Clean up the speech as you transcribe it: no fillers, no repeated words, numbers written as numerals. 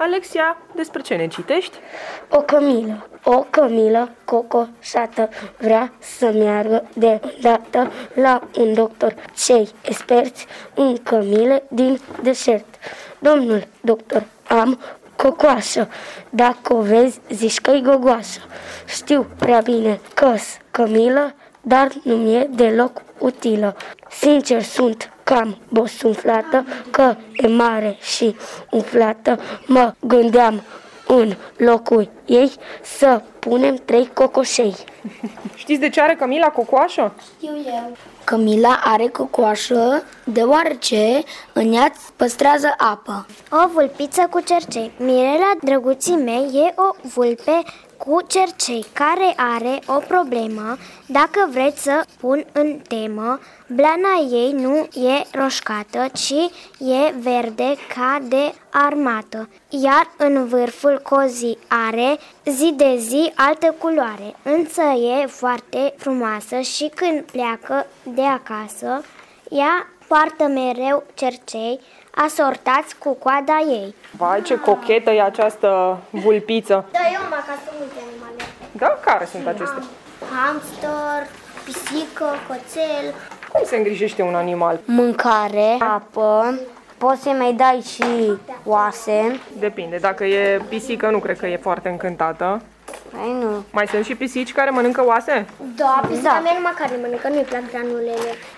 Alexia, despre ce ne citești? O cămilă cocosată vrea să meargă deodată la un doctor. Cei experți în cămile din deșert. Domnul doctor, am cocoașă. Dacă o vezi, zici că-i gogoașă. Știu prea bine că-s cămilă, dar nu mi-e deloc utilă. Sincer, sunt cam bosunflată, că e mare și umflată. Mă gândeam în locul ei să punem 3 cocoșei. Știți de ce are Camila cocoașă? Știu eu. Camila are cocoașă deoarece în ea păstrează apă. O vulpiță cu cercei. Mirela, drăguții mei, e o vulpe cu cercei care are o problemă. Dacă vreți să pun în temă, blana ei nu e roșcată, ci e verde ca de armată. Iar în vârful cozii are zi de zi altă culoare, însă e foarte frumoasă și când pleacă de acasă, ea poartă mereu cercei asortați cu coada ei. Vai, ce cochetă e această vulpiță! Da, eu am acasă multe animale. Da? Care sunt acestea? Hamster, pisică, cățel. Cum se îngrijește un animal? Mâncare, apă, poți să-i mai dai și oase. Depinde, dacă e pisică, nu cred că e foarte încântată. Păi nu. Mai sunt și pisici care mănâncă oase? Da, pisica mea numai care mănâncă, nu-i plac granulele.